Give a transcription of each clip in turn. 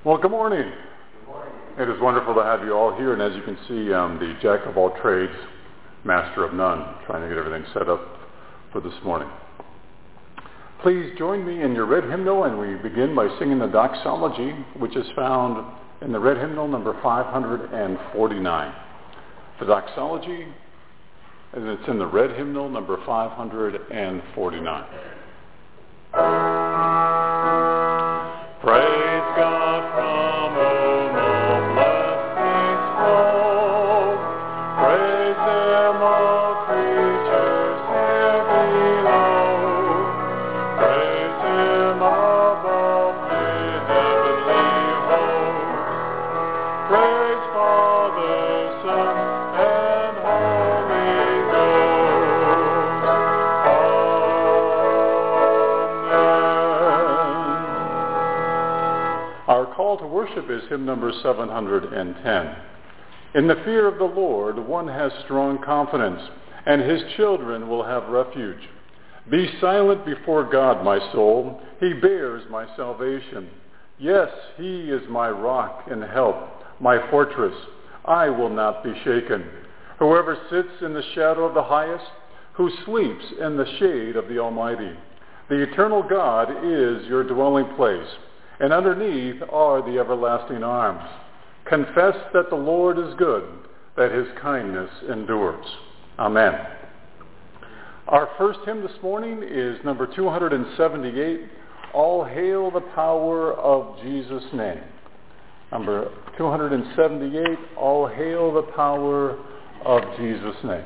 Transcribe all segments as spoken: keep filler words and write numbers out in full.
Well, good morning. Good morning. It is wonderful to have you all here, and as you can see, I'm the jack of all trades, master of none, trying to get everything set up for this morning. Please join me in your red hymnal, and we begin by singing the doxology, which is found in the red hymnal number five hundred forty-nine. The doxology, and it's in the red hymnal number five hundred forty-nine. Praise God from whom all blessings flow. Praise Him, all creatures here below. Praise Him above the heavenly hosts. Praise Father, Son, and Holy Ghost. Amen. Our call to worship is hymn number seven hundred ten. In the fear of the Lord, one has strong confidence, and his children will have refuge. Be silent before God, my soul. He bears my salvation. Yes, he is my rock and help, my fortress. I will not be shaken. Whoever sits in the shadow of the highest, who sleeps in the shade of the Almighty. The eternal God is your dwelling place, and underneath are the everlasting arms. Confess that the Lord is good, that his kindness endures. Amen. Our first hymn this morning is number two hundred seventy-eight, All Hail the Power of Jesus' Name. Number two hundred seventy-eight, All Hail the Power of Jesus' Name.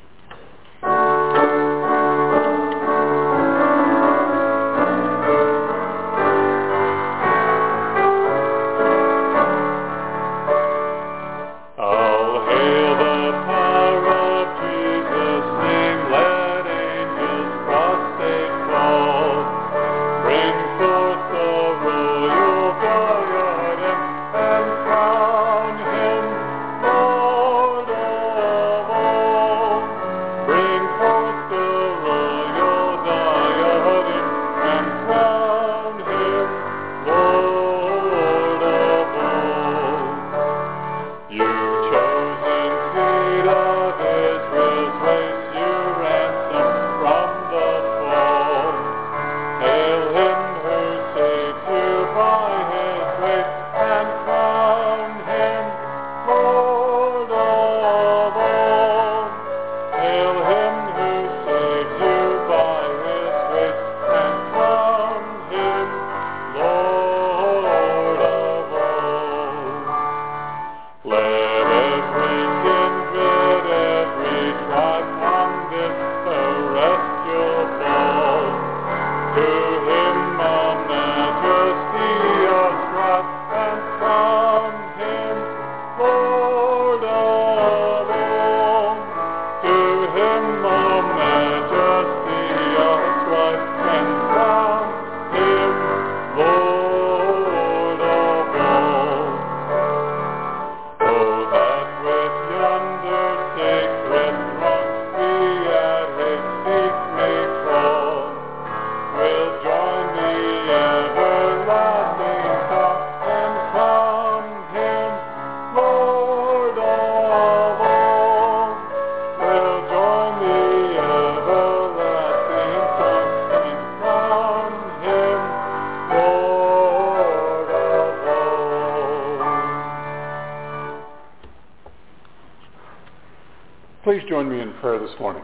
Please join me in prayer this morning.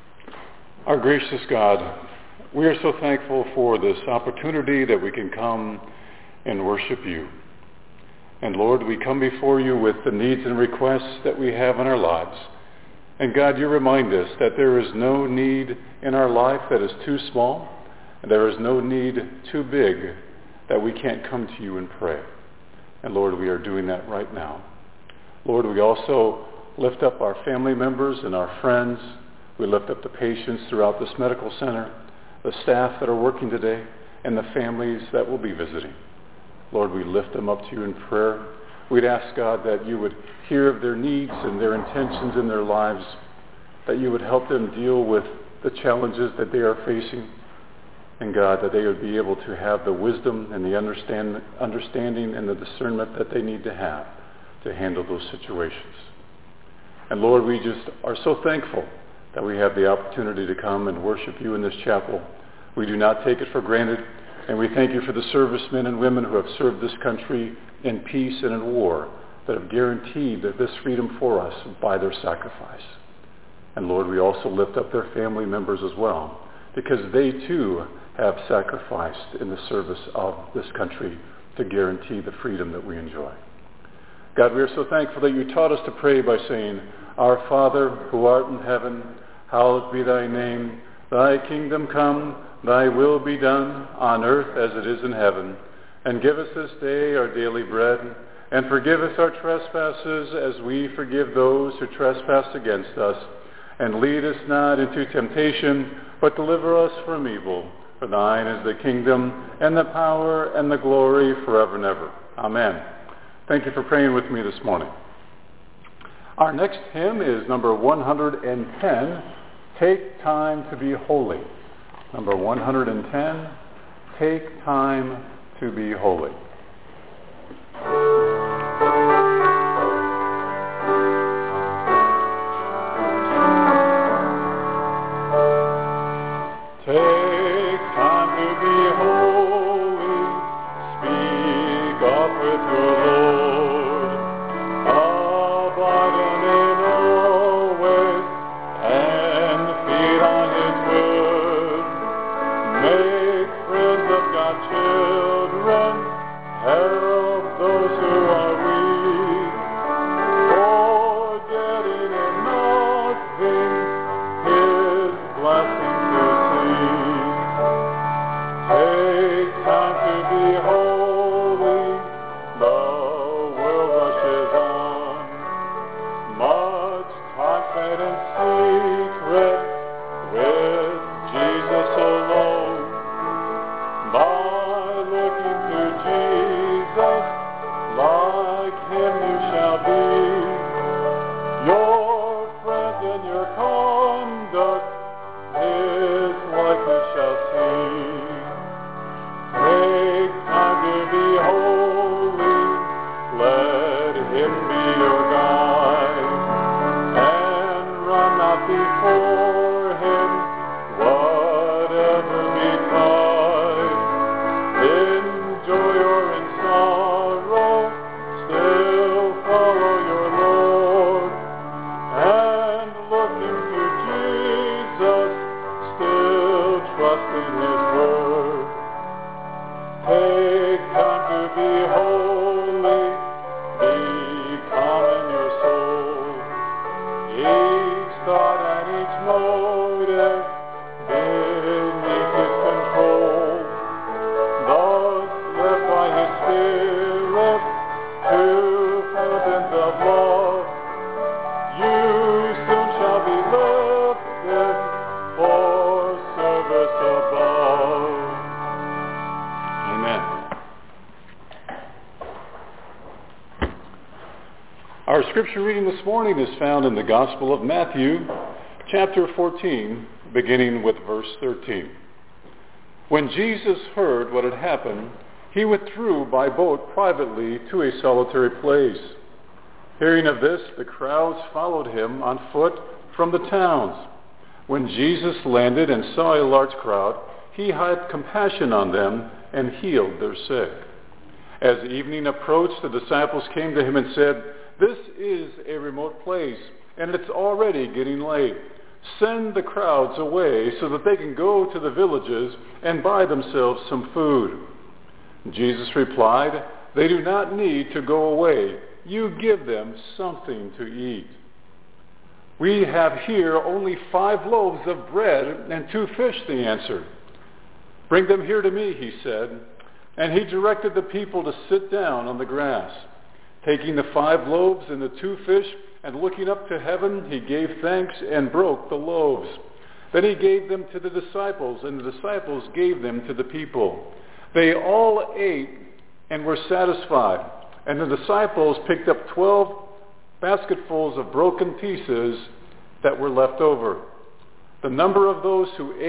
Our gracious God, we are so thankful for this opportunity that we can come and worship you. And Lord, we come before you with the needs and requests that we have in our lives. And God, you remind us that there is no need in our life that is too small, and there is no need too big that we can't come to you and pray. And Lord, we are doing that right now. Lord, we also lift up our family members and our friends. We lift up the patients throughout this medical center, the staff that are working today, and the families that will be visiting. Lord, we lift them up to you in prayer. We'd ask, God, that you would hear of their needs and their intentions in their lives, that you would help them deal with the challenges that they are facing. And God, that they would be able to have the wisdom and the understand, understanding and the discernment that they need to have to handle those situations. And Lord, we just are so thankful that we have the opportunity to come and worship you in this chapel. We do not take it for granted, and we thank you for the servicemen and women who have served this country in peace and in war, that have guaranteed that this freedom for us by their sacrifice. And Lord, we also lift up their family members as well, because they too have sacrificed in the service of this country to guarantee the freedom that we enjoy. God, we are so thankful that you taught us to pray by saying, Our Father, who art in heaven, hallowed be thy name. Thy kingdom come, thy will be done, on earth as it is in heaven. And give us this day our daily bread, and forgive us our trespasses as we forgive those who trespass against us. And lead us not into temptation, but deliver us from evil. For thine is the kingdom, and the power, and the glory forever and ever. Amen. Thank you for praying with me this morning. Our next hymn is number one hundred ten, Take Time to Be Holy. Number one hundred ten, Take Time to Be Holy. Take time to be holy, speak up with your Lord, abiding in all ways, and feed on his word. Make friends of God's children, herald those who are weak, forgetting in nothing his blessing to seek. Take time to be holy, the world rushes on, much time spent in secret with Jesus alone. By looking to Jesus, like him you shall be. Your friends and your conduct, his likeness shall see. Take time to be holy, let him be your guide, and run not before him, whatever betide. Enjoy or in sorrow, still follow your Lord, and looking to Jesus, still trust in his word. Take time to be holy, be calm in your soul. Each thought and each motive beneath his control. Thus led by his Spirit to fountains of love, you soon shall be lifted for service above. Amen. Our scripture reading this morning is found in the Gospel of Matthew, chapter fourteen, beginning with verse thirteen. When Jesus heard what had happened, he withdrew by boat privately to a solitary place. Hearing of this, the crowds followed him on foot from the towns. When Jesus landed and saw a large crowd, he had compassion on them and healed their sick. As evening approached, the disciples came to him and said, "This is a remote place, and it's already getting late. Send the crowds away so that they can go to the villages and buy themselves some food." Jesus replied, "They do not need to go away. You give them something to eat." "We have here only five loaves of bread and two fish," they answered. "Bring them here to me," he said. And he directed the people to sit down on the grass. Taking the five loaves and the two fish, and looking up to heaven, he gave thanks and broke the loaves. Then he gave them to the disciples, and the disciples gave them to the people. They all ate and were satisfied, and the disciples picked up twelve basketfuls of broken pieces that were left over. The number of those who ate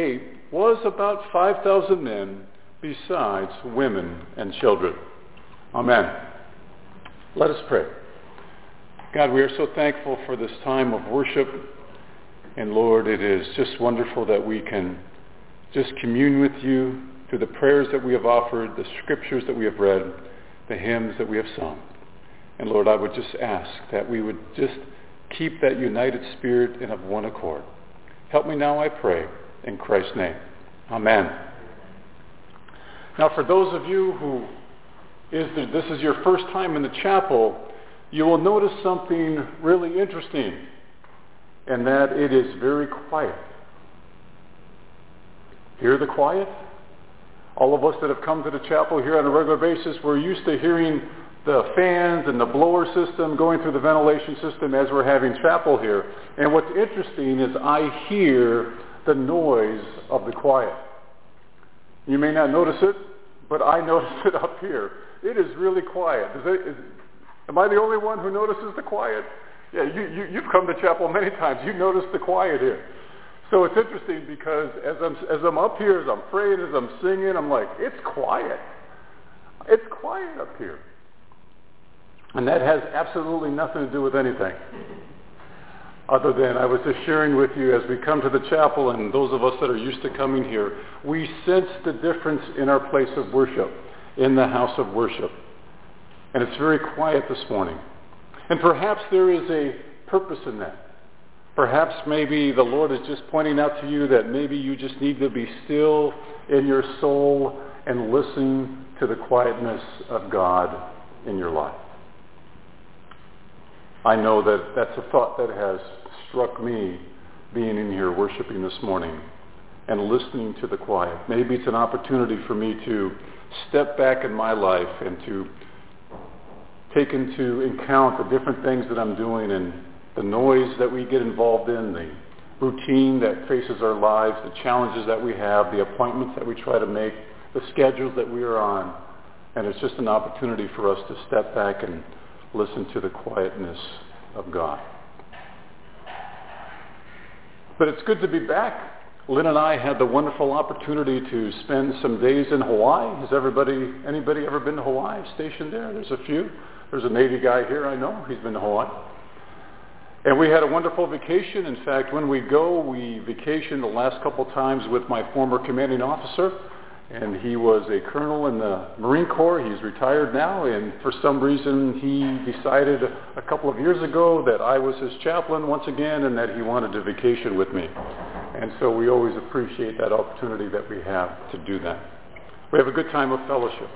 was about five thousand men, besides women and children. Amen. Let us pray. God, we are so thankful for this time of worship. And Lord, it is just wonderful that we can just commune with you through the prayers that we have offered, the scriptures that we have read, the hymns that we have sung. And Lord, I would just ask that we would just keep that united spirit and of one accord. Help me now, I pray, in Christ's name. Amen. Now, for those of you who is the, this is your first time in the chapel, you will notice something really interesting, and that it is very quiet. Hear the quiet? All of us that have come to the chapel here on a regular basis, we're used to hearing the fans and the blower system going through the ventilation system as we're having chapel here. And what's interesting is I hear the noise of the quiet. You may not notice it, but I notice it up here. It is really quiet. Is it, is, am I the only one who notices the quiet? Yeah, you, you, you've come to chapel many times. You notice the quiet here. So it's interesting because as I'm, as I'm up here, as I'm praying, as I'm singing, I'm like, it's quiet. It's quiet up here. And that has absolutely nothing to do with anything. Other than I was just sharing with you as we come to the chapel, and those of us that are used to coming here, we sense the difference in our place of worship, in the house of worship. And it's very quiet this morning. And perhaps there is a purpose in that. Perhaps maybe the Lord is just pointing out to you that maybe you just need to be still in your soul and listen to the quietness of God in your life. I know that that's a thought that has struck me being in here worshiping this morning and listening to the quiet. Maybe it's an opportunity for me to step back in my life and to take into account the different things that I'm doing and the noise that we get involved in, the routine that faces our lives, the challenges that we have, the appointments that we try to make, the schedules that we are on. And it's just an opportunity for us to step back and listen to the quietness of God. But it's good to be back. Lynn and I had the wonderful opportunity to spend some days in Hawaii. Has everybody, anybody ever been to Hawaii, stationed there? There's a few. There's a Navy guy here, I know. He's been to Hawaii. And we had a wonderful vacation. In fact, when we go, we vacation the last couple times with my former commanding officer. And he was a colonel in the Marine Corps. He's retired now. And for some reason, he decided a couple of years ago that I was his chaplain once again and that he wanted to vacation with me. And so we always appreciate that opportunity that we have to do that. We have a good time of fellowship.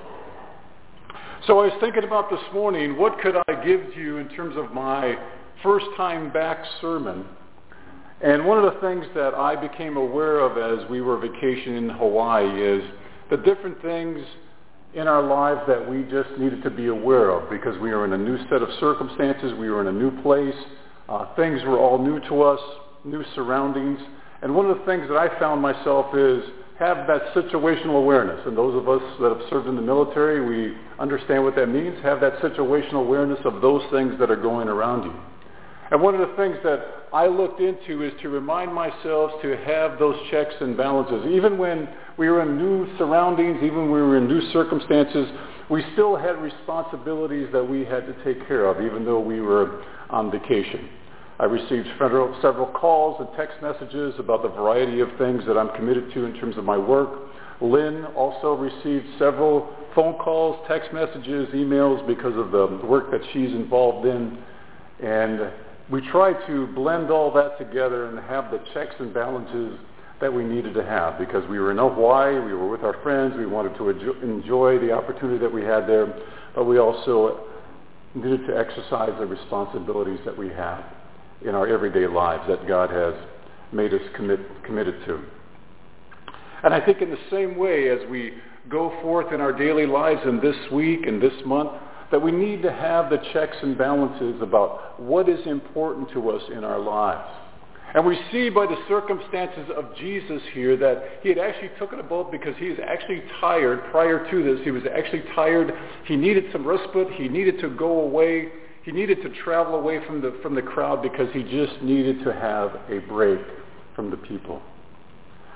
So I was thinking about this morning, what could I give to you in terms of my first time back sermon? And one of the things that I became aware of as we were vacationing in Hawaii is the different things in our lives that we just needed to be aware of because we were in a new set of circumstances, we were in a new place, uh, things were all new to us, new surroundings. And one of the things that I found myself is have that situational awareness. And those of us that have served in the military, we understand what that means, have that situational awareness of those things that are going around you. And one of the things that I looked into is to remind myself to have those checks and balances. Even when we were in new surroundings, even when we were in new circumstances, we still had responsibilities that we had to take care of, even though we were on vacation. I received several, several calls and text messages about the variety of things that I'm committed to in terms of my work. Lynn also received several phone calls, text messages, emails because of the work that she's involved in. And we tried to blend all that together and have the checks and balances that we needed to have because we were in Hawaii, we were with our friends, we wanted to enjoy the opportunity that we had there, but we also needed to exercise the responsibilities that we have in our everyday lives that God has made us commit, committed to. And I think in the same way as we go forth in our daily lives in this week and this month, that we need to have the checks and balances about what is important to us in our lives. And we see by the circumstances of Jesus here that he had actually taken a boat because he was actually tired prior to this. He was actually tired. He needed some respite. He needed to go away. He needed to travel away from the, from the crowd because he just needed to have a break from the people.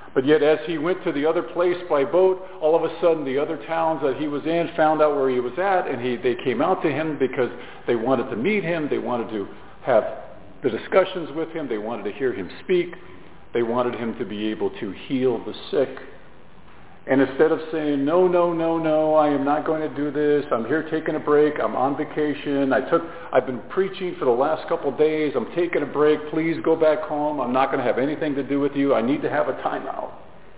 But yet as he went to the other place by boat, all of a sudden the other towns that he was in found out where he was at, and he, they came out to him because they wanted to meet him. They wanted to have the discussions with him. They wanted to hear him speak. They wanted him to be able to heal the sick. And instead of saying, no, no, no, no, I am not going to do this. I'm here taking a break. I'm on vacation. I took, I've been preaching for the last couple of days. I'm taking a break. Please go back home. I'm not going to have anything to do with you. I need to have a timeout.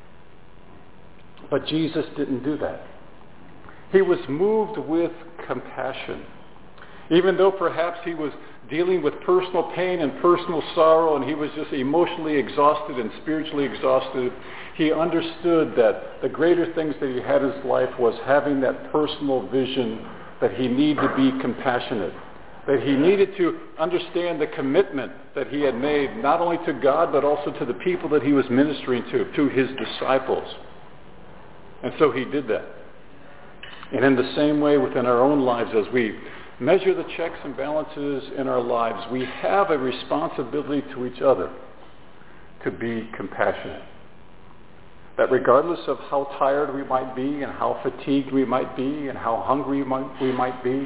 But Jesus didn't do that. He was moved with compassion. Even though perhaps he was dealing with personal pain and personal sorrow, and he was just emotionally exhausted and spiritually exhausted, he understood that the greater things that he had in his life was having that personal vision that he needed to be compassionate, that he needed to understand the commitment that he had made, not only to God, but also to the people that he was ministering to, to his disciples. And so he did that. And in the same way within our own lives, as we measure the checks and balances in our lives, we have a responsibility to each other to be compassionate. That regardless of how tired we might be and how fatigued we might be and how hungry we might, we might be,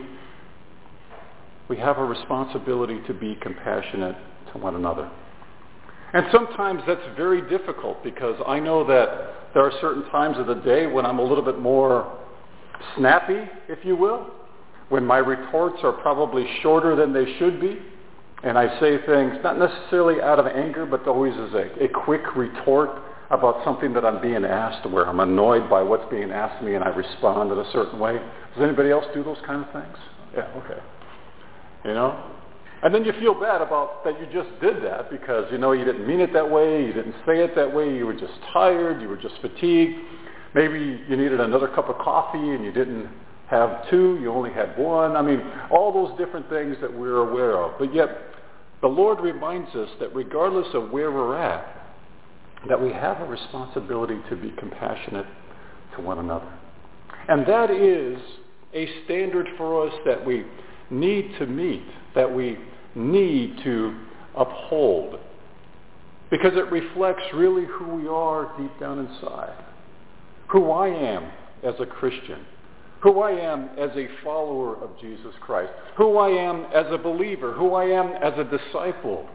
we have a responsibility to be compassionate to one another. And sometimes that's very difficult, because I know that there are certain times of the day when I'm a little bit more snappy, if you will, when my retorts are probably shorter than they should be, and I say things not necessarily out of anger, but always as a, a quick retort about something that I'm being asked, where I'm annoyed by what's being asked of me and I respond in a certain way. Does anybody else do those kind of things? Yeah, okay. You know? And then you feel bad about that you just did that, because, you know, you didn't mean it that way, you didn't say it that way, you were just tired, you were just fatigued. Maybe you needed another cup of coffee and you didn't have two, you only had one. I mean, all those different things that we're aware of. But yet, the Lord reminds us that regardless of where we're at, that we have a responsibility to be compassionate to one another. And that is a standard for us that we need to meet, that we need to uphold, because it reflects really who we are deep down inside, who I am as a Christian, who I am as a follower of Jesus Christ, who I am as a believer, who I am as a disciple.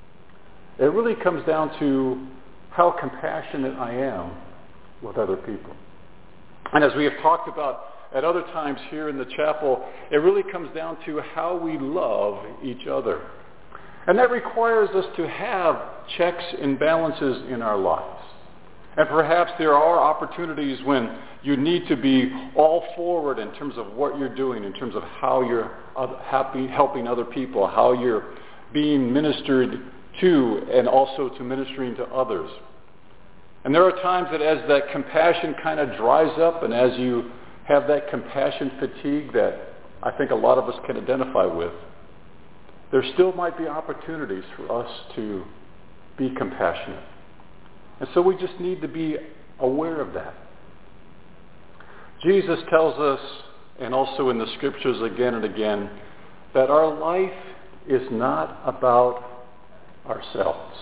It really comes down to how compassionate I am with other people. And as we have talked about at other times here in the chapel, it really comes down to how we love each other. And that requires us to have checks and balances in our lives. And perhaps there are opportunities when you need to be all forward in terms of what you're doing, in terms of how you're happy, helping other people, how you're being ministered to, and also to ministering to others. And there are times that as that compassion kind of dries up, and as you have that compassion fatigue that I think a lot of us can identify with, there still might be opportunities for us to be compassionate. And so we just need to be aware of that. Jesus tells us, and also in the scriptures again and again, that our life is not about ourselves.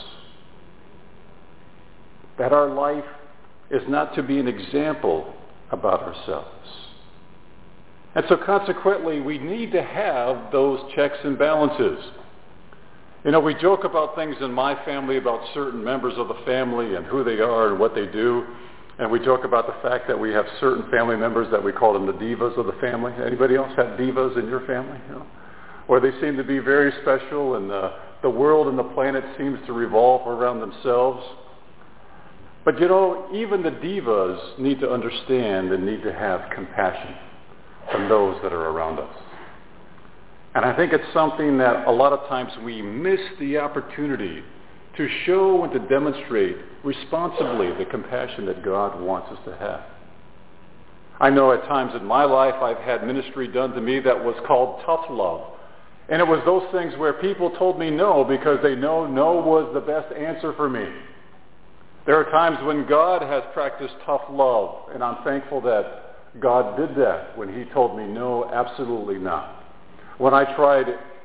That our life is not to be an example about ourselves. And so consequently, we need to have those checks and balances. You know, we joke about things in my family about certain members of the family and who they are and what they do. And we joke about the fact that we have certain family members that we call them the divas of the family. Anybody else have divas in your family? You know? Where they seem to be very special, and the, the world and the planet seems to revolve around themselves. But you know, even the divas need to understand and need to have compassion from those that are around us. And I think it's something that a lot of times we miss the opportunity to show and to demonstrate responsibly the compassion that God wants us to have. I know at times in my life I've had ministry done to me that was called tough love. And it was those things where people told me no because they know no was the best answer for me. There are times when God has practiced tough love, and I'm thankful that God did that when he told me no, absolutely not. When I tried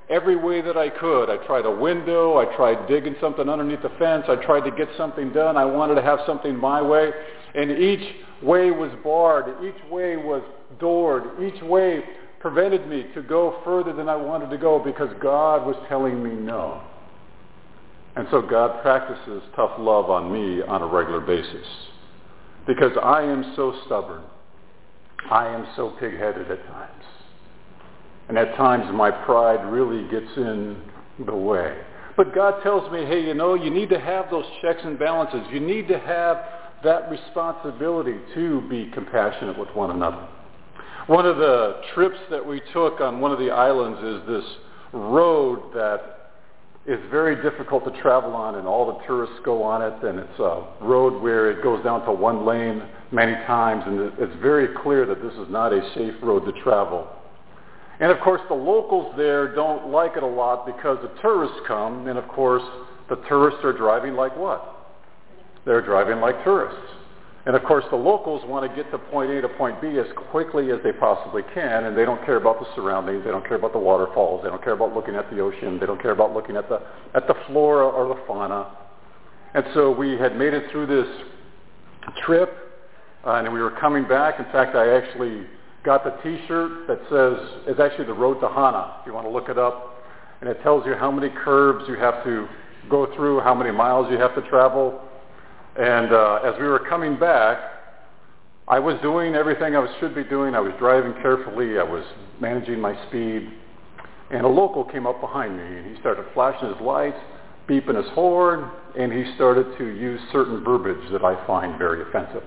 every way that I could. I tried a window. I tried digging something underneath the fence. I tried to get something done. I wanted to have something my way. And each way was barred. Each way was doored. Each way prevented me to go further than I wanted to go because God was telling me no. And so God practices tough love on me on a regular basis because I am so stubborn. I am so pig-headed at times. And at times my pride really gets in the way. But God tells me, hey, you know, you need to have those checks and balances. You need to have that responsibility to be compassionate with one another. One of the trips that we took on one of the islands is this road that is very difficult to travel on, and all the tourists go on it, and it's a road where it goes down to one lane many times, and it's very clear that this is not a safe road to travel. And of course the locals there don't like it a lot because the tourists come, and of course the tourists are driving like what? They're driving like tourists. And of course the locals want to get to point A to point B as quickly as they possibly can, and they don't care about the surroundings, they don't care about the waterfalls, they don't care about looking at the ocean, they don't care about looking at the at the flora or the fauna. And so we had made it through this trip, uh, and we were coming back. In fact, I actually got the t-shirt that says, it's actually the Road to Hana, if you want to look it up, and it tells you how many curbs you have to go through, how many miles you have to travel. And uh, as we were coming back, I was doing everything I should be doing. I was driving carefully. I was managing my speed. And a local came up behind me, and he started flashing his lights, beeping his horn, and he started to use certain verbiage that I find very offensive.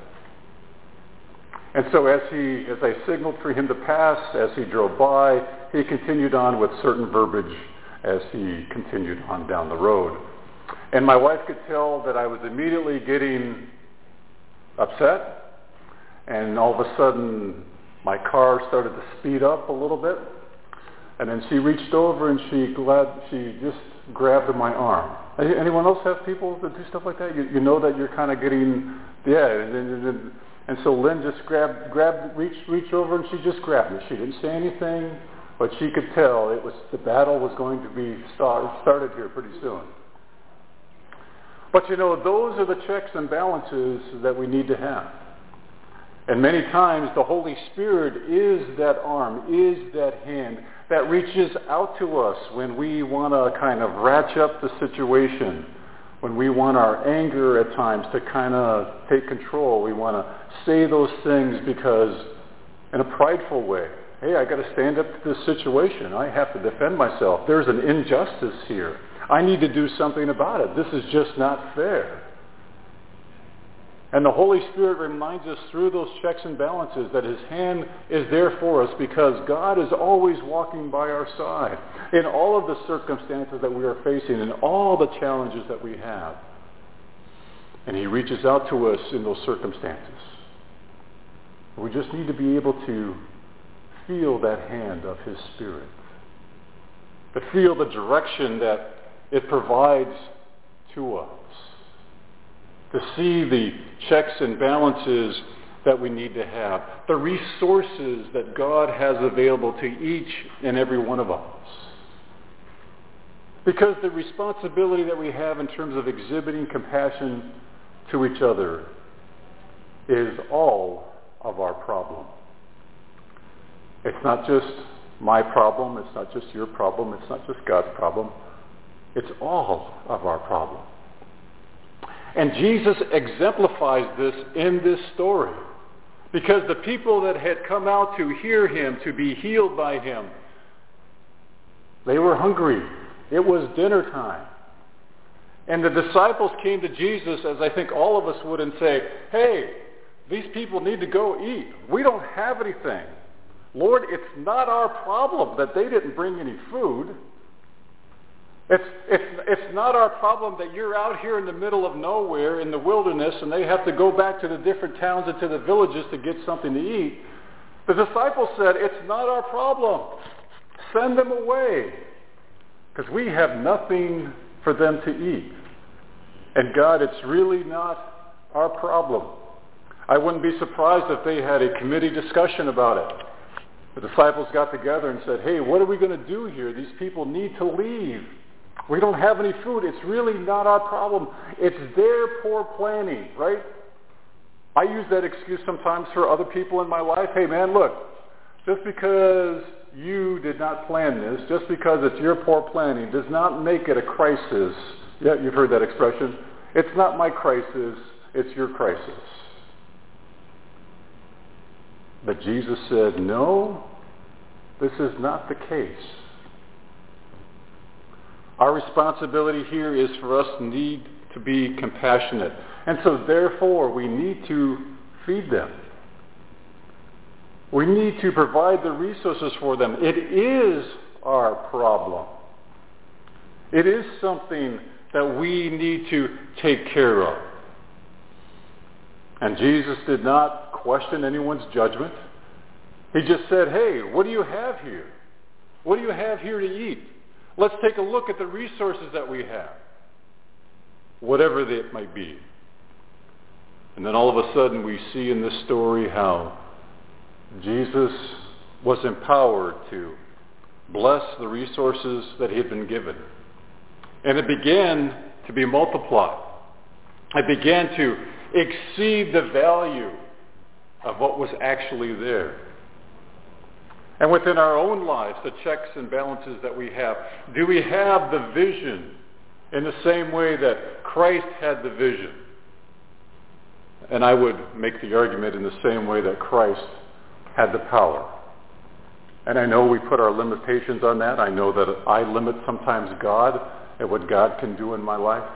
And so as he, as I signaled for him to pass, as he drove by, he continued on with certain verbiage as he continued on down the road. And my wife could tell that I was immediately getting upset, and all of a sudden my car started to speed up a little bit, and then she reached over and she glad she just grabbed my arm. Anyone else have people that do stuff like that? You, you know that you're kind of getting, yeah, and, and, and, and so Lynn just grabbed, grabbed, reached, reached over, and she just grabbed me. She didn't say anything, but she could tell it was the battle was going to be start, started here pretty soon. But you know, those are the checks and balances that we need to have. And many times the Holy Spirit is that arm, is that hand that reaches out to us when we want to kind of ratchet up the situation, when we want our anger at times to kind of take control. We want to say those things because in a prideful way. Hey, I got to stand up to this situation. I have to defend myself. There's an injustice here. I need to do something about it. This is just not fair. And the Holy Spirit reminds us through those checks and balances that his hand is there for us because God is always walking by our side in all of the circumstances that we are facing and all the challenges that we have. And he reaches out to us in those circumstances. We just need to be able to feel that hand of his Spirit, to feel the direction that it provides to us, to see the checks and balances that we need to have, the resources that God has available to each and every one of us. Because the responsibility that we have in terms of exhibiting compassion to each other is all of our problem. It's not just my problem, it's not just your problem, it's not just God's problem. It's all of our problem. And Jesus exemplifies this in this story. Because the people that had come out to hear him, to be healed by him, they were hungry. It was dinner time. And the disciples came to Jesus, as I think all of us would, and say, hey, these people need to go eat. We don't have anything. Lord, it's not our problem that they didn't bring any food. It's, it's, it's not our problem that you're out here in the middle of nowhere in the wilderness and they have to go back to the different towns and to the villages to get something to eat. The disciples said, it's not our problem. Send them away because we have nothing for them to eat. And God, it's really not our problem. I wouldn't be surprised if they had a committee discussion about it. The disciples got together and said, hey, what are we going to do here? These people need to leave. We don't have any food. It's really not our problem. It's their poor planning, right? I use that excuse sometimes for other people in my life. Hey, man, look, just because you did not plan this, just because it's your poor planning, does not make it a crisis. Yeah, you've heard that expression. It's not my crisis, it's your crisis. But Jesus said, no, this is not the case. Our responsibility here is for us need to be compassionate. And so therefore we need to feed them. We need to provide the resources for them. It is our problem. It is something that we need to take care of. And Jesus did not question anyone's judgment. He just said, hey, what do you have here? What do you have here to eat? Let's take a look at the resources that we have, whatever they might be. And then all of a sudden we see in this story how Jesus was empowered to bless the resources that he had been given. And it began to be multiplied. It began to exceed the value of what was actually there. And within our own lives, the checks and balances that we have, do we have the vision in the same way that Christ had the vision? And I would make the argument in the same way that Christ had the power. And I know we put our limitations on that. I know that I limit sometimes God and what God can do in my life.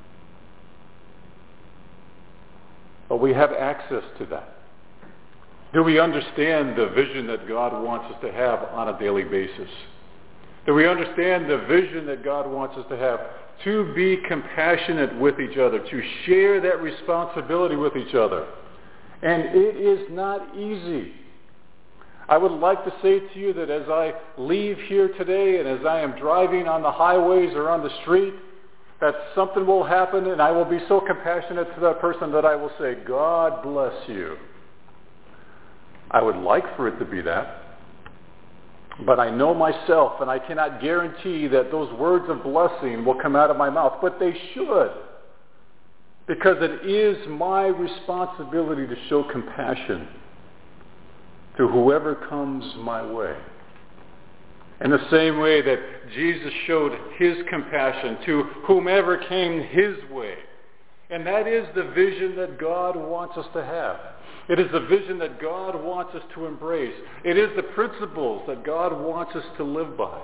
But we have access to that. Do we understand the vision that God wants us to have on a daily basis? Do we understand the vision that God wants us to have to be compassionate with each other, to share that responsibility with each other? And it is not easy. I would like to say to you that as I leave here today and as I am driving on the highways or on the street, that something will happen and I will be so compassionate to that person that I will say, God bless you. I would like for it to be that. But I know myself and I cannot guarantee that those words of blessing will come out of my mouth. But they should. Because it is my responsibility to show compassion to whoever comes my way. In the same way that Jesus showed his compassion to whomever came his way. And that is the vision that God wants us to have. It is the vision that God wants us to embrace. It is the principles that God wants us to live by.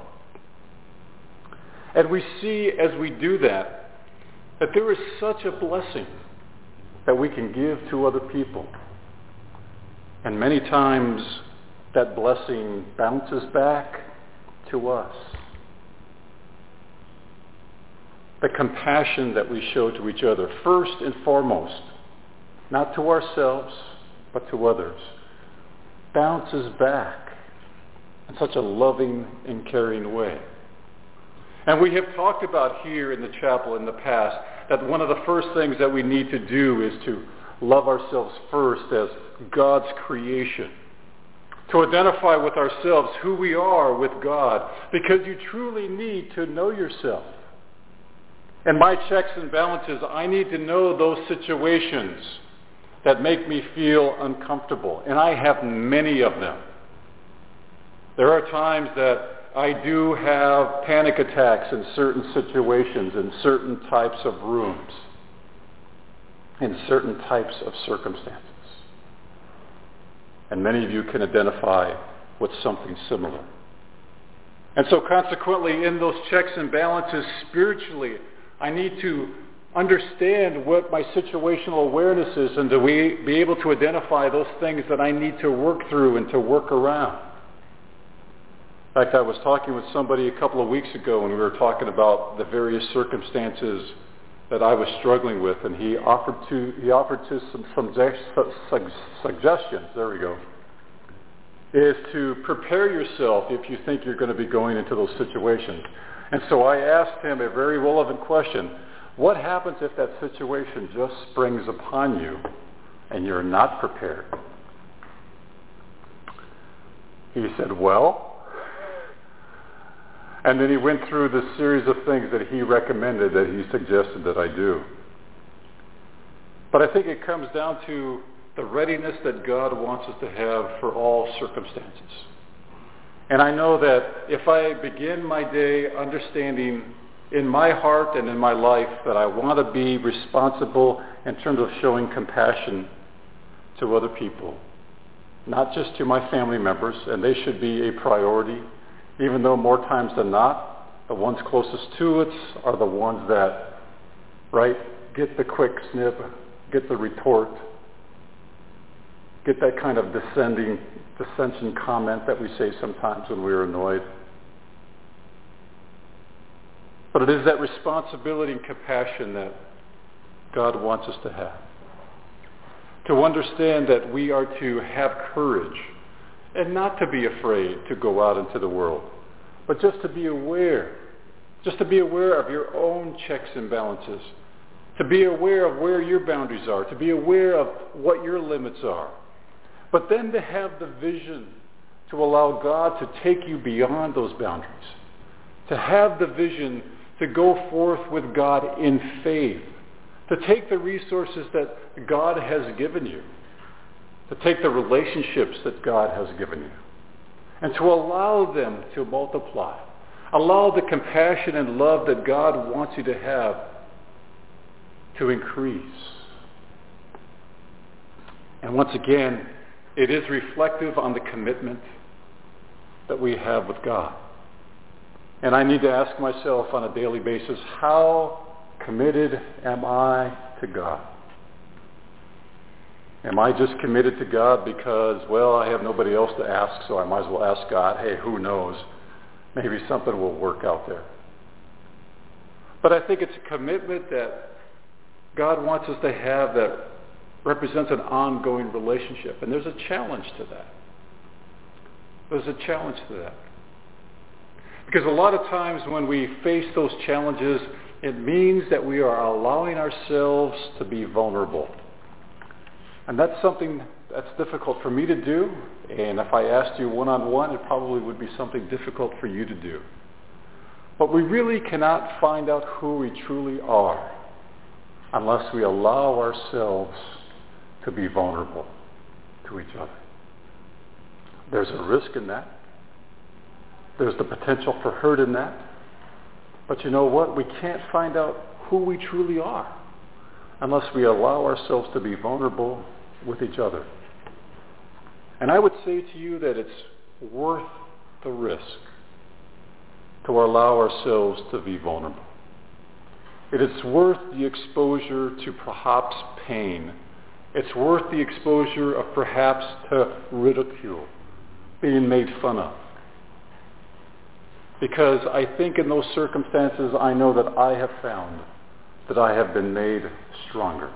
And we see as we do that, that there is such a blessing that we can give to other people. And many times that blessing bounces back to us. The compassion that we show to each other, first and foremost, not to ourselves, but to others, bounces back in such a loving and caring way. And we have talked about here in the chapel in the past that one of the first things that we need to do is to love ourselves first as God's creation. To identify with ourselves who we are with God, because you truly need to know yourself. And my checks and balances, I need to know those situations that make me feel uncomfortable. And I have many of them. There are times that I do have panic attacks in certain situations, in certain types of rooms, in certain types of circumstances. And many of you can identify with something similar. And so consequently, in those checks and balances spiritually, I need to understand what my situational awareness is and to be able to identify those things that I need to work through and to work around. In fact, I was talking with somebody a couple of weeks ago and we were talking about the various circumstances that I was struggling with, and he offered to he offered to some, some suggestions, there we go, is to prepare yourself if you think you're going to be going into those situations. And so I asked him a very relevant question. What happens if that situation just springs upon you and you're not prepared? He said, well? And then he went through the series of things that he recommended, that he suggested that I do. But I think it comes down to the readiness that God wants us to have for all circumstances. And I know that if I begin my day understanding in my heart and in my life that I want to be responsible in terms of showing compassion to other people, not just to my family members, and they should be a priority, even though more times than not, the ones closest to us are the ones that, right, get the quick snip, get the retort, get that kind of descending, dissension comment that we say sometimes when we're annoyed. But it is that responsibility and compassion that God wants us to have. To understand that we are to have courage and not to be afraid to go out into the world, but just to be aware, just to be aware of your own checks and balances, to be aware of where your boundaries are, to be aware of what your limits are, but then to have the vision to allow God to take you beyond those boundaries, to have the vision to go forth with God in faith, to take the resources that God has given you, to take the relationships that God has given you, and to allow them to multiply. Allow the compassion and love that God wants you to have to increase. And once again, it is reflective on the commitment that we have with God. And I need to ask myself on a daily basis, how committed am I to God? Am I just committed to God because, well, I have nobody else to ask, so I might as well ask God, hey, who knows? Maybe something will work out there. But I think it's a commitment that God wants us to have that represents an ongoing relationship. And there's a challenge to that. There's a challenge to that. Because a lot of times when we face those challenges, it means that we are allowing ourselves to be vulnerable. And that's something that's difficult for me to do. And if I asked you one-on-one, it probably would be something difficult for you to do. But we really cannot find out who we truly are unless we allow ourselves to be vulnerable to each other. There's a risk in that. There's the potential for hurt in that. But you know what? We can't find out who we truly are unless we allow ourselves to be vulnerable with each other. And I would say to you that it's worth the risk to allow ourselves to be vulnerable. It is worth the exposure to perhaps pain. It's worth the exposure of perhaps to ridicule, being made fun of. Because I think in those circumstances, I know that I have found that I have been made stronger.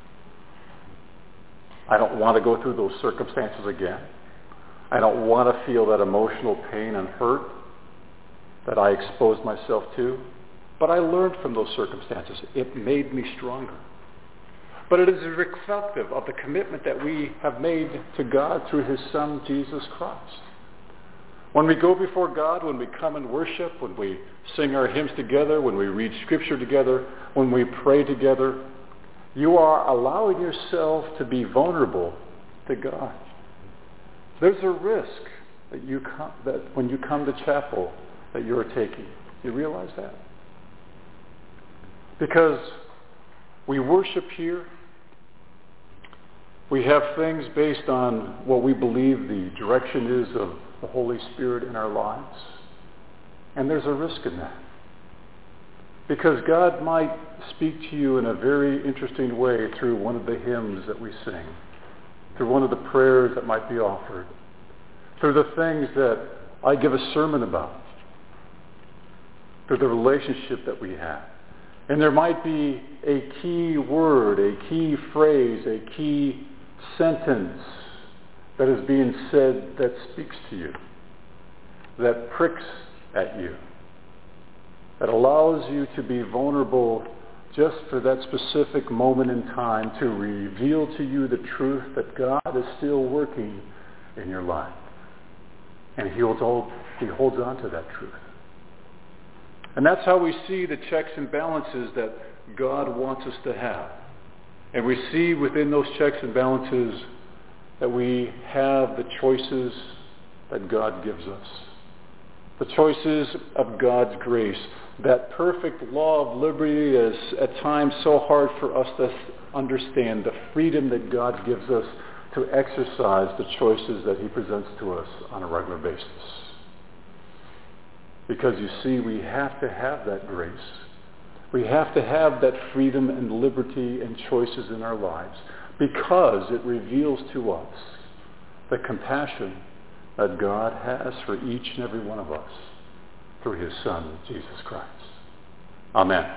I don't want to go through those circumstances again. I don't want to feel that emotional pain and hurt that I exposed myself to. But I learned from those circumstances. It made me stronger. But it is reflective of the commitment that we have made to God through his Son, Jesus Christ. When we go before God, when we come and worship, when we sing our hymns together, when we read Scripture together, when we pray together, you are allowing yourself to be vulnerable to God. There's a risk that you come, that when you come to chapel that you're taking. You realize that? Because we worship here. We have things based on what we believe the direction is of the Holy Spirit in our lives. And there's a risk in that. Because God might speak to you in a very interesting way through one of the hymns that we sing, through one of the prayers that might be offered, through the things that I give a sermon about, through the relationship that we have. And there might be a key word, a key phrase, a key sentence that is being said that speaks to you, that pricks at you, that allows you to be vulnerable just for that specific moment in time to reveal to you the truth that God is still working in your life. And he holds, hold, he holds on to that truth. And that's how we see the checks and balances that God wants us to have. And we see within those checks and balances that we have the choices that God gives us. The choices of God's grace. That perfect law of liberty is at times so hard for us to understand. The freedom that God gives us to exercise the choices that he presents to us on a regular basis. Because you see, we have to have that grace. We have to have that freedom and liberty and choices in our lives because it reveals to us the compassion that God has for each and every one of us through his Son, Jesus Christ. Amen.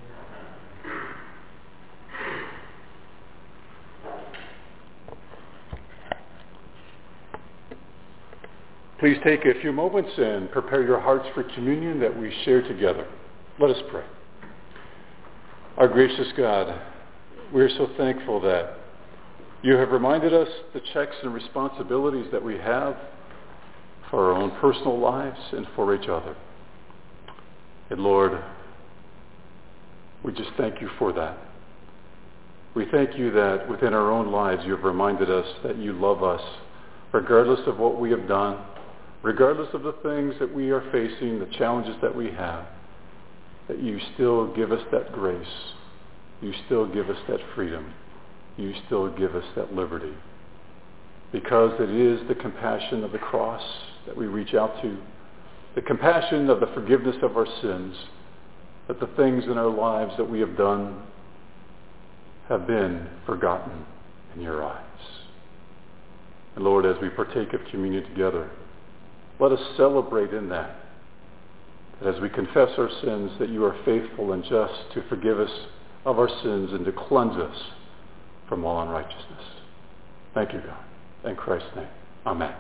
Please take a few moments and prepare your hearts for communion that we share together. Let us pray. Our gracious God, we are so thankful that you have reminded us the checks and responsibilities that we have for our own personal lives and for each other. And Lord, we just thank you for that. We thank you that within our own lives you have reminded us that you love us regardless of what we have done, regardless of the things that we are facing, the challenges that we have, that you still give us that grace. You still give us that freedom. You still give us that liberty. Because it is the compassion of the cross that we reach out to, the compassion of the forgiveness of our sins, that the things in our lives that we have done have been forgotten in your eyes. And Lord, as we partake of communion together, let us celebrate in that, that as we confess our sins, that you are faithful and just to forgive us of our sins and to cleanse us from all unrighteousness. Thank you, God. In Christ's name, amen.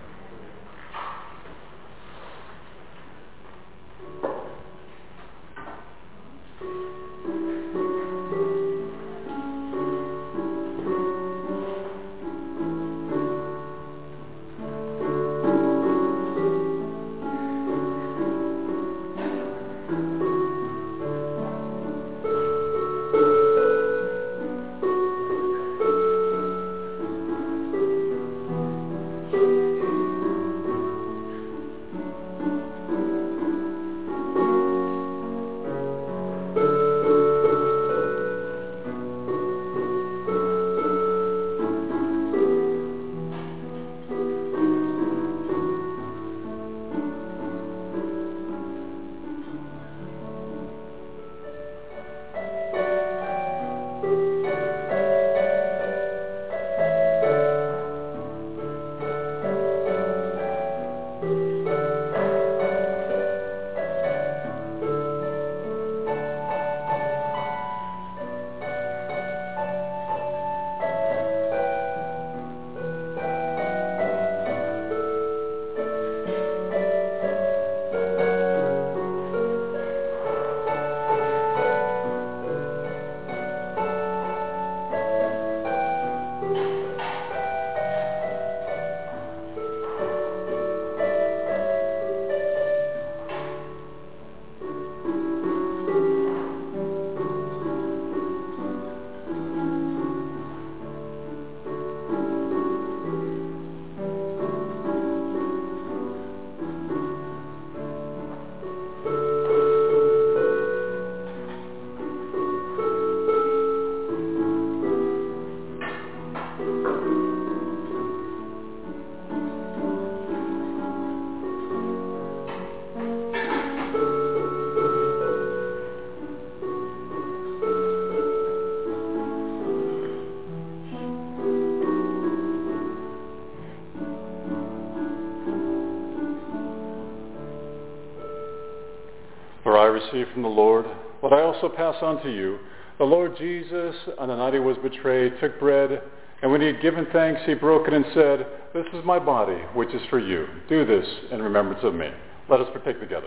For I received from the Lord what I also pass on to you. The Lord Jesus, on the night he was betrayed, took bread, and when he had given thanks, he broke it and said, "This is my body, which is for you. Do this in remembrance of me." Let us partake together.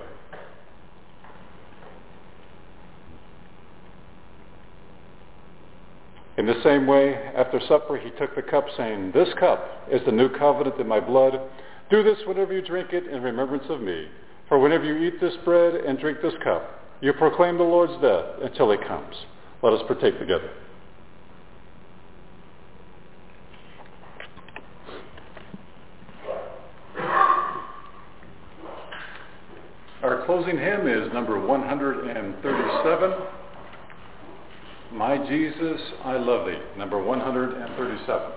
In the same way, after supper, he took the cup, saying, "This cup is the new covenant in my blood. Do this whenever you drink it in remembrance of me. For whenever you eat this bread and drink this cup, you proclaim the Lord's death until he comes. Let us partake together. Our closing hymn is number one thirty-seven, My Jesus, I Love Thee, number one thirty-seven.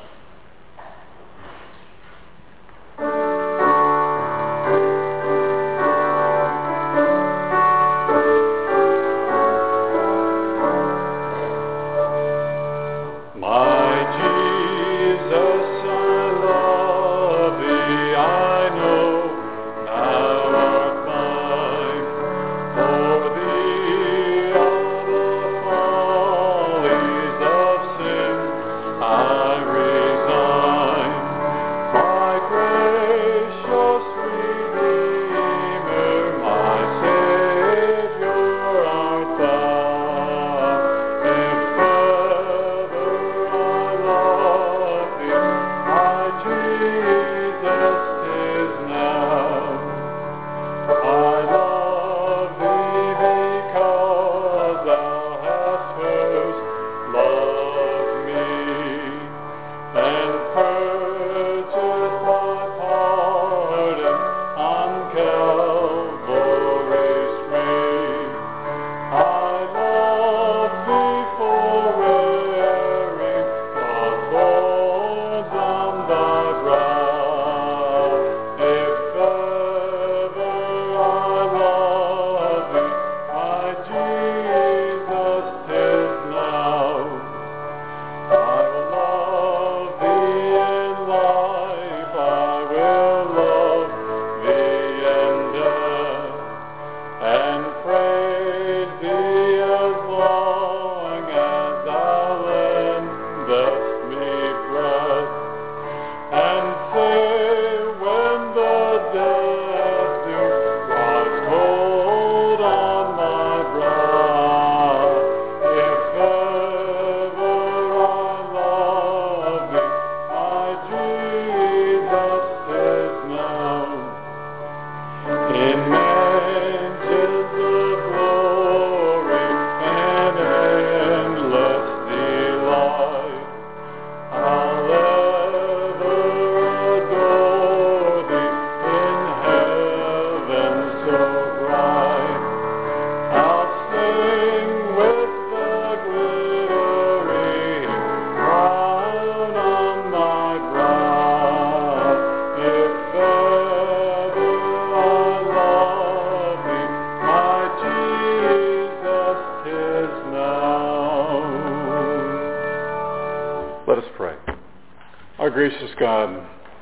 Gracious God,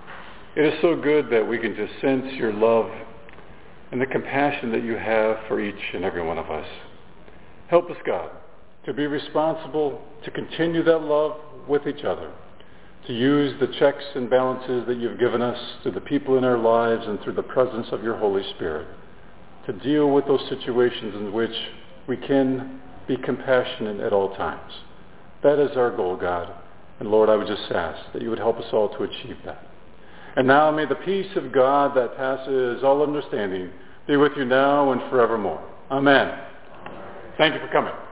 it is so good that we can just sense your love and the compassion that you have for each and every one of us. Help us, God, to be responsible, to continue that love with each other, to use the checks and balances that you've given us through the people in our lives and through the presence of your Holy Spirit, to deal with those situations in which we can be compassionate at all times. That is our goal, God. And Lord, I would just ask that you would help us all to achieve that. And now may the peace of God that passes all understanding be with you now and forevermore. Amen. Thank you for coming.